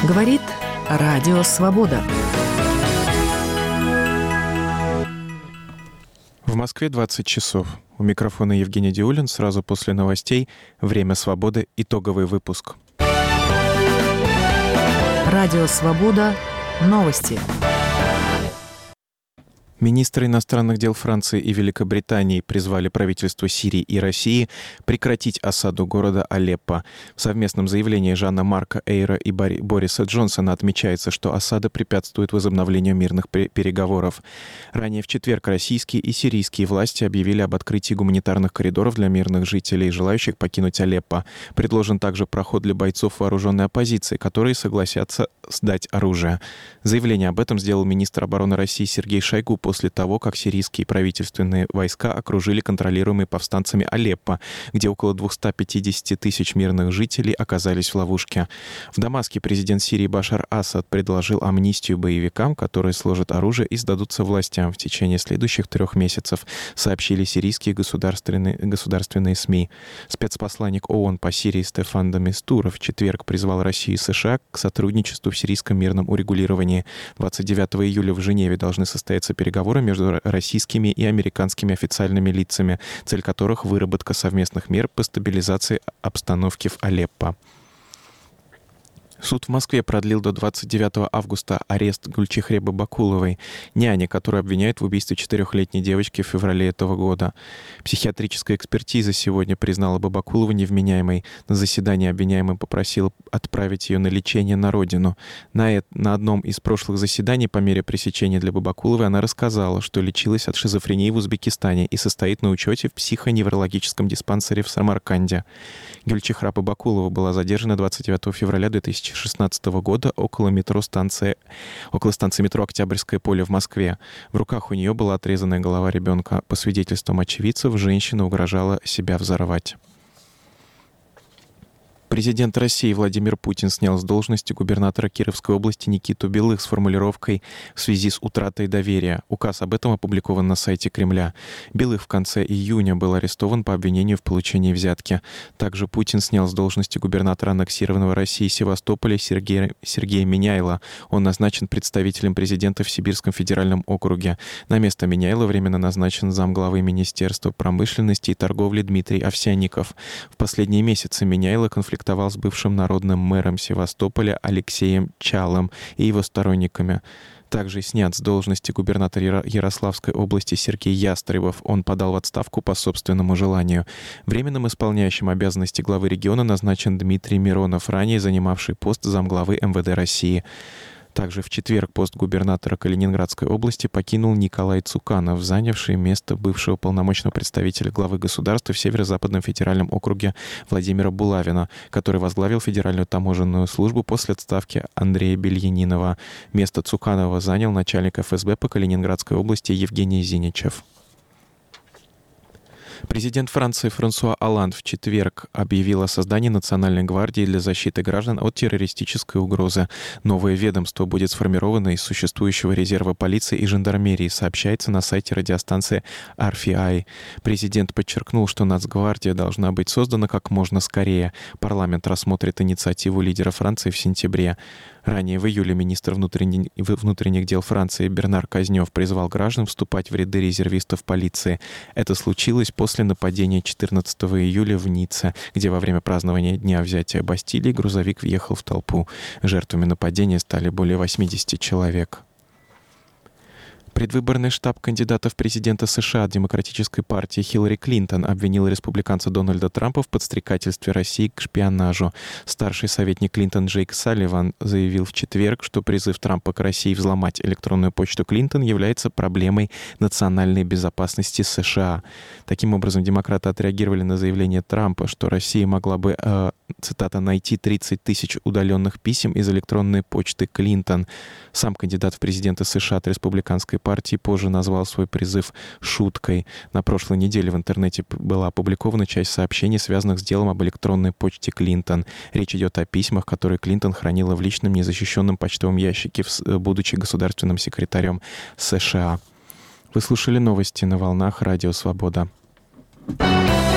Говорит Радио Свобода. В Москве 20 часов. У микрофона Евгений Диулин. Сразу после новостей «Время свободы». Итоговый выпуск. Радио Свобода. Новости. Министры иностранных дел Франции и Великобритании призвали правительства Сирии и России прекратить осаду города Алеппо. В совместном заявлении Жана-Марка Эйра и Бориса Джонсона отмечается, что осада препятствует возобновлению мирных переговоров. Ранее в четверг российские и сирийские власти объявили об открытии гуманитарных коридоров для мирных жителей, желающих покинуть Алеппо. Предложен также проход для бойцов вооруженной оппозиции, которые согласятся сдать оружие. Заявление об этом сделал министр обороны России Сергей Шойгу после того, как сирийские правительственные войска окружили контролируемый повстанцами Алеппо, где около 250 тысяч мирных жителей оказались в ловушке. В Дамаске президент Сирии Башар Асад предложил амнистию боевикам, которые сложат оружие и сдадутся властям в течение следующих 3 месяцев, сообщили сирийские государственные СМИ. Спецпосланник ООН по Сирии Стефан де Мистура в четверг призвал Россию и США к сотрудничеству в сирийском мирном урегулировании. 29 июля в Женеве должны состояться переговоры между российскими и американскими официальными лицами, цель которых — выработка совместных мер по стабилизации обстановки в Алеппо. Суд в Москве продлил до 29 августа арест Гульчихре Бабакуловой, няни, которую обвиняют в убийстве 4-летней девочки в феврале этого года. Психиатрическая экспертиза сегодня признала Бабакулову невменяемой. На заседании обвиняемый попросил отправить ее на лечение на родину. На одном из прошлых заседаний по мере пресечения для Бабакуловой она рассказала, что лечилась от шизофрении в Узбекистане и состоит на учете в психоневрологическом диспансере в Самарканде. Гульчихра Бабакулова была задержана 29 февраля 2016 года около станции метро «Октябрьское поле» в Москве. В руках у нее была отрезанная голова ребенка. По свидетельствам очевидцев, женщина угрожала себя взорвать. Президент России Владимир Путин снял с должности губернатора Кировской области Никиту Белых с формулировкой «в связи с утратой доверия». Указ об этом опубликован на сайте Кремля. Белых в конце июня был арестован по обвинению в получении взятки. Также Путин снял с должности губернатора аннексированного России Севастополя Сергея Миняйла. Он назначен представителем президента в Сибирском федеральном округе. На место Миняйла временно назначен замглавы Министерства промышленности и торговли Дмитрий Овсянников. В последние месяцы Миняйла конфликтовал с бывшим народным мэром Севастополя Алексеем Чалым и его сторонниками. Также снят с должности губернатор Ярославской области Сергей Ястребов. Он подал в отставку по собственному желанию. Временным исполняющим обязанности главы региона назначен Дмитрий Миронов, ранее занимавший пост замглавы МВД России. Также в четверг пост губернатора Калининградской области покинул Николай Цуканов, занявший место бывшего полномочного представителя главы государства в Северо-Западном федеральном округе Владимира Булавина, который возглавил Федеральную таможенную службу после отставки Андрея Бельянинова. Место Цуканова занял начальник ФСБ по Калининградской области Евгений Зиничев. Президент Франции Франсуа Олланд в четверг объявил о создании Национальной гвардии для защиты граждан от террористической угрозы. Новое ведомство будет сформировано из существующего резерва полиции и жандармерии, сообщается на сайте радиостанции RFI. Президент подчеркнул, что Нацгвардия должна быть создана как можно скорее. Парламент рассмотрит инициативу лидера Франции в сентябре. Ранее в июле министр внутренних дел Франции Бернар Казнёв призвал граждан вступать в ряды резервистов полиции. Это случилось после нападения 14 июля в Ницце, где во время празднования Дня взятия Бастилии грузовик въехал в толпу. Жертвами нападения стали более 80 человек. Предвыборный штаб кандидата в президента США от Демократической партии Хиллари Клинтон обвинил республиканца Дональда Трампа в подстрекательстве России к шпионажу. Старший советник Клинтон Джейк Салливан заявил в четверг, что призыв Трампа к России взломать электронную почту Клинтон является проблемой национальной безопасности США. Таким образом, демократы отреагировали на заявление Трампа, что Россия могла бы, цитата, «найти 30 тысяч удаленных писем из электронной почты Клинтон». Сам кандидат в президенты США от республиканской партии позже назвал свой призыв шуткой. На прошлой неделе в интернете была опубликована часть сообщений, связанных с делом об электронной почте Клинтон. Речь идет о письмах, которые Клинтон хранила в личном незащищенном почтовом ящике, будучи государственным секретарем США. Вы слушали новости на волнах Радио Свобода.